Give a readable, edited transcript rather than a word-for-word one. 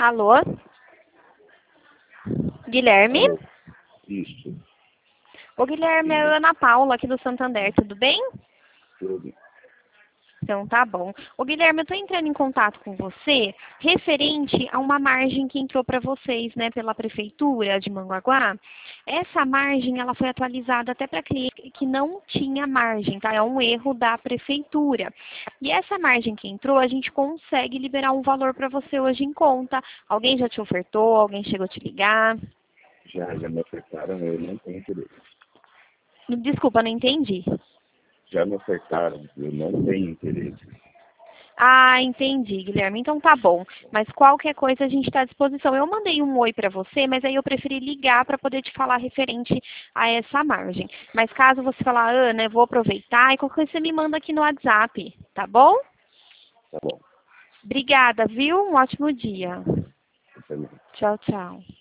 Alô? Guilherme? Alô? Isso, Ô, Guilherme, é a Ana Paula aqui do Santander, tudo bem? tudo. Então tá bom. Ô, Guilherme, eu tô entrando em contato com você referente a uma margem que entrou para vocês, né, pela Prefeitura de Mongaguá. Essa margem, ela foi atualizada até para cliente que não tinha margem, tá? É um erro da Prefeitura. E essa margem que entrou, a gente consegue liberar um valor para você hoje em conta. Alguém já te ofertou? Alguém chegou a te ligar? Já me ofertaram, eu não tenho interesse. Desculpa, não entendi. Já me ofertaram, eu não tenho interesse. Ah, entendi, Guilherme. Então tá bom. Mas qualquer coisa a gente está à disposição. Eu mandei um oi para você, mas aí eu preferi ligar para poder te falar referente a essa margem. Mas caso você falar, Ana, eu vou aproveitar e qualquer coisa você me manda aqui no WhatsApp, tá bom? Tá bom. Obrigada, viu? Um ótimo dia. Tá bom. Tchau, tchau.